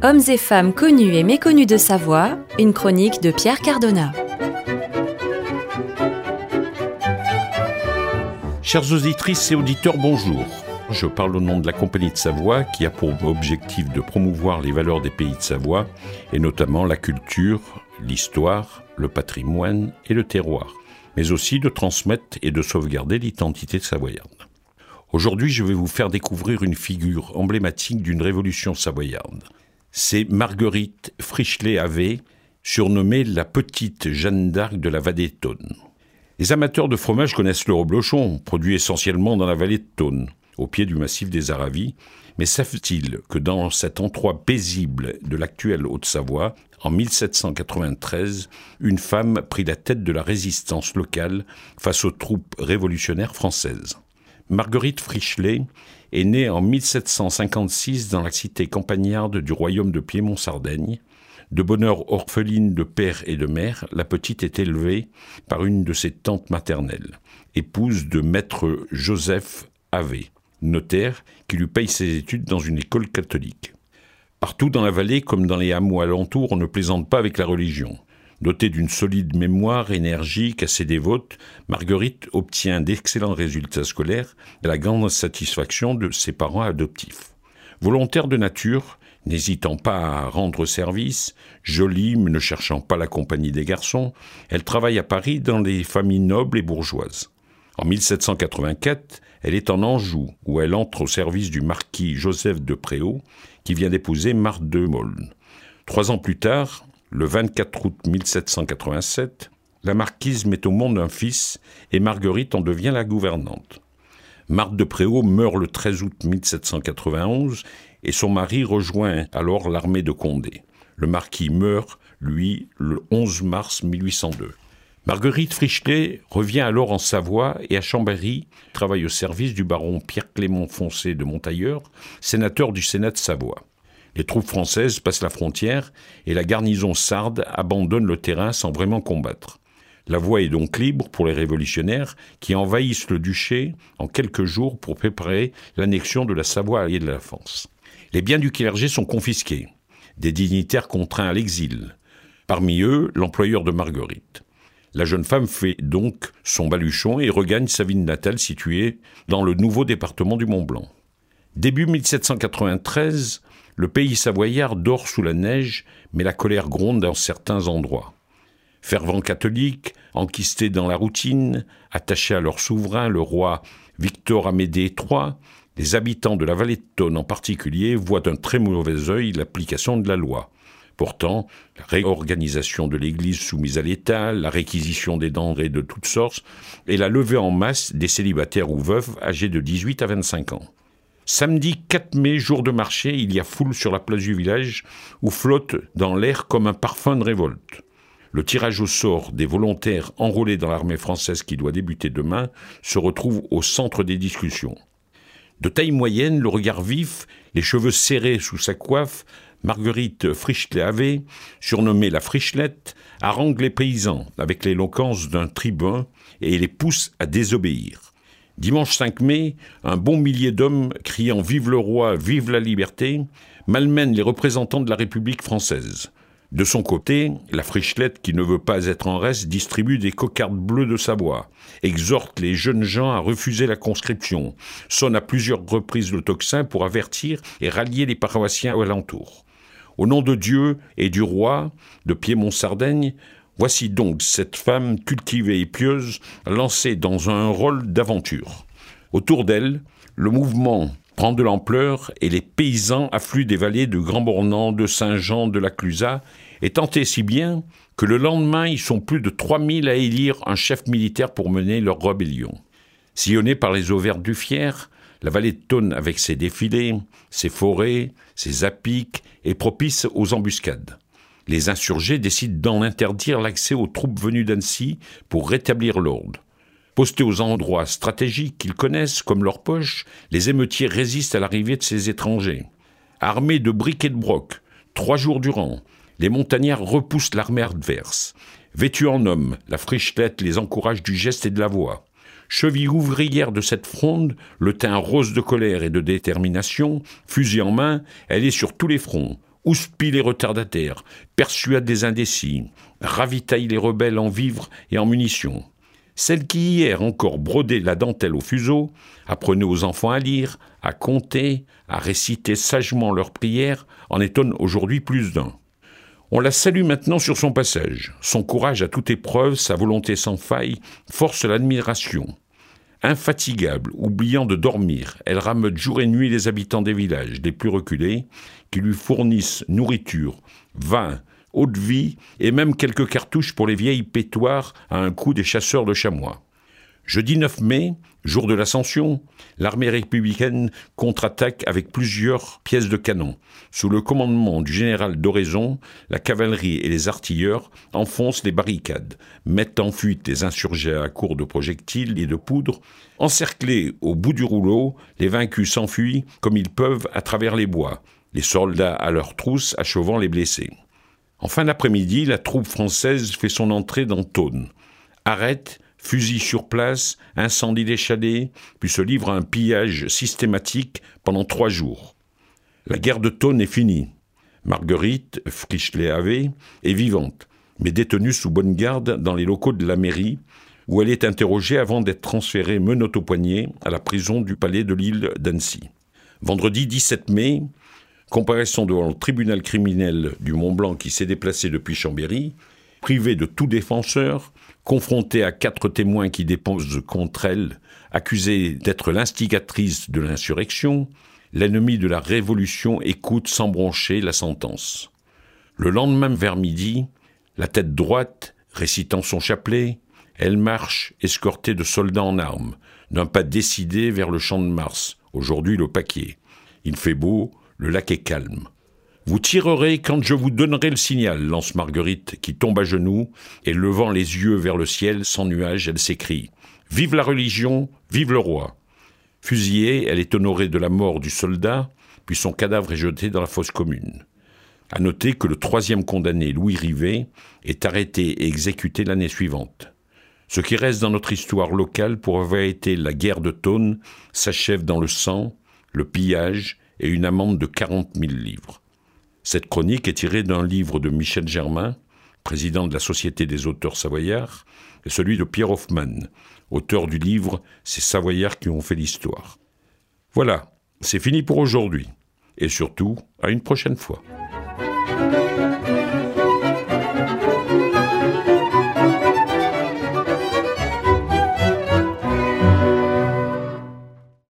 Hommes et femmes connus et méconnus de Savoie, une chronique de Pierre Cardona. Chères auditrices et auditeurs, bonjour. Je parle au nom de la Compagnie de Savoie qui a pour objectif de promouvoir les valeurs des pays de Savoie et notamment la culture, l'histoire, le patrimoine et le terroir, mais aussi de transmettre et de sauvegarder l'identité savoyarde. Aujourd'hui, je vais vous faire découvrir une figure emblématique d'une révolution savoyarde. C'est Marguerite Frischlet-Havet, surnommée la petite Jeanne d'Arc de la vallée de Thône. Les amateurs de fromage connaissent le reblochon, produit essentiellement dans la vallée de Thône, au pied du massif des Aravis, mais savent-ils que dans cet endroit paisible de l'actuelle Haute-Savoie, en 1793, une femme prit la tête de la résistance locale face aux troupes révolutionnaires françaises. Marguerite Frischlet est née en 1756 dans la cité campagnarde du royaume de Piémont-Sardaigne. De bonne heure orpheline de père et de mère, la petite est élevée par une de ses tantes maternelles, épouse de maître Joseph Havet, notaire qui lui paye ses études dans une école catholique. Partout dans la vallée, comme dans les hameaux alentours, on ne plaisante pas avec la religion. Dotée d'une solide mémoire, énergique, assez dévote, Marguerite obtient d'excellents résultats scolaires et la grande satisfaction de ses parents adoptifs. Volontaire de nature, n'hésitant pas à rendre service, jolie mais ne cherchant pas la compagnie des garçons, elle travaille à Paris dans les familles nobles et bourgeoises. En 1784, elle est en Anjou, où elle entre au service du marquis Joseph de Préaux, qui vient d'épouser Marthe de Maulne. 3 ans plus tard, le 24 août 1787, la marquise met au monde un fils et Marguerite en devient la gouvernante. Marthe de Préaux meurt le 13 août 1791 et son mari rejoint alors l'armée de Condé. Le marquis meurt, lui, le 11 mars 1802. Marguerite Frischlet revient alors en Savoie et à Chambéry travaille au service du baron Pierre-Clément Foncé de Montailleur, sénateur du Sénat de Savoie. Les troupes françaises passent la frontière et la garnison sarde abandonne le terrain sans vraiment combattre. La voie est donc libre pour les révolutionnaires qui envahissent le duché en quelques jours pour préparer l'annexion de la Savoie et de la France. Les biens du clergé sont confisqués, des dignitaires contraints à l'exil. Parmi eux, l'employeur de Marguerite. La jeune femme fait donc son baluchon et regagne sa ville natale située dans le nouveau département du Mont-Blanc. Début 1793, le pays savoyard dort sous la neige, mais la colère gronde dans certains endroits. Fervents catholiques, enquistés dans la routine, attachés à leur souverain, le roi Victor-Amédée III, les habitants de la vallée de Thône en particulier voient d'un très mauvais œil l'application de la loi. Pourtant, la réorganisation de l'Église soumise à l'État, la réquisition des denrées de toutes sortes et la levée en masse des célibataires ou veuves âgés de 18 à 25 ans. Samedi 4 mai, jour de marché, il y a foule sur la place du village où flotte dans l'air comme un parfum de révolte. Le tirage au sort des volontaires enrôlés dans l'armée française qui doit débuter demain se retrouve au centre des discussions. De taille moyenne, le regard vif, les cheveux serrés sous sa coiffe, Marguerite Frischlet-Havet, surnommée la Frichelette, harangue les paysans avec l'éloquence d'un tribun et les pousse à désobéir. Dimanche 5 mai, un bon millier d'hommes criant « Vive le roi, vive la liberté » malmène les représentants de la République française. De son côté, la Frichelette, qui ne veut pas être en reste, distribue des cocardes bleues de Savoie, exhorte les jeunes gens à refuser la conscription, sonne à plusieurs reprises le tocsin pour avertir et rallier les paroissiens alentours. Au nom de Dieu et du roi de Piémont-Sardaigne, voici donc cette femme cultivée et pieuse lancée dans un rôle d'aventure. Autour d'elle, le mouvement prend de l'ampleur et les paysans affluent des vallées de Grand-Bornand, de Saint-Jean, de la Clusaz, et tant et si bien que le lendemain, ils sont plus de 3000 à élire un chef militaire pour mener leur rébellion. Sillonnée par les eaux vertes du Fier, la vallée de Thône avec ses défilés, ses forêts, ses apics est propice aux embuscades. Les insurgés décident d'en interdire l'accès aux troupes venues d'Annecy pour rétablir l'ordre. Postés aux endroits stratégiques qu'ils connaissent comme leur poche, les émeutiers résistent à l'arrivée de ces étrangers. Armés de briques et de broc, 3 jours durant, les montagnards repoussent l'armée adverse. Vêtus en hommes, la Frichelette les encourage du geste et de la voix. Cheville ouvrière de cette fronde, le teint rose de colère et de détermination, fusil en main, elle est sur tous les fronts, houspille les retardataires, persuade les indécis, ravitaille les rebelles en vivres et en munitions. Celle qui hier encore brodait la dentelle au fuseau, apprenait aux enfants à lire, à compter, à réciter sagement leurs prières, en étonne aujourd'hui plus d'un. On la salue maintenant sur son passage. Son courage à toute épreuve, sa volonté sans faille, force l'admiration. Infatigable, oubliant de dormir, elle rameute jour et nuit les habitants des villages les plus reculés, qui lui fournissent nourriture, vin, eau de vie et même quelques cartouches pour les vieilles pétoires à un coup des chasseurs de chamois. Jeudi 9 mai, jour de l'Ascension, l'armée républicaine contre-attaque avec plusieurs pièces de canon. Sous le commandement du général d'Oraison, la cavalerie et les artilleurs enfoncent les barricades, mettent en fuite les insurgés à court de projectiles et de poudre. Encerclés au bout du rouleau, les vaincus s'enfuient comme ils peuvent à travers les bois, les soldats à leurs trousses achevant les blessés. En fin d'après-midi, la troupe française fait son entrée dans Thônes. Arrête, fusil sur place, incendie des chalets, puis se livre à un pillage systématique pendant 3 jours. La guerre de Thônes est finie. Marguerite Frischlet-Havé est vivante, mais détenue sous bonne garde dans les locaux de la mairie, où elle est interrogée avant d'être transférée menottes au poignet à la prison du palais de l'île d'Annecy. Vendredi 17 mai, comparaison devant le tribunal criminel du Mont-Blanc qui s'est déplacé depuis Chambéry, privée de tout défenseur, confrontée à 4 témoins qui déposent contre elle, accusée d'être l'instigatrice de l'insurrection, l'ennemi de la Révolution écoute sans broncher la sentence. Le lendemain vers midi, la tête droite, récitant son chapelet, elle marche, escortée de soldats en armes, d'un pas décidé vers le champ de Mars, aujourd'hui le Paquier. Il fait beau, le lac est calme. Vous tirerez quand je vous donnerai le signal, lance Marguerite, qui tombe à genoux, et levant les yeux vers le ciel, sans nuage, elle s'écrie « Vive la religion, vive le roi !» Fusillée, elle est honorée de la mort du soldat, puis son cadavre est jeté dans la fosse commune. À noter que le 3e condamné, Louis Rivet, est arrêté et exécuté l'année suivante. Ce qui reste dans notre histoire locale pour avoir été la guerre de Thônes s'achève dans le sang, le pillage et une amende de 40 000 livres. Cette chronique est tirée d'un livre de Michel Germain, président de la Société des auteurs savoyards, et celui de Pierre Hoffmann, auteur du livre « Ces Savoyards qui ont fait l'histoire ». Voilà, c'est fini pour aujourd'hui. Et surtout, à une prochaine fois.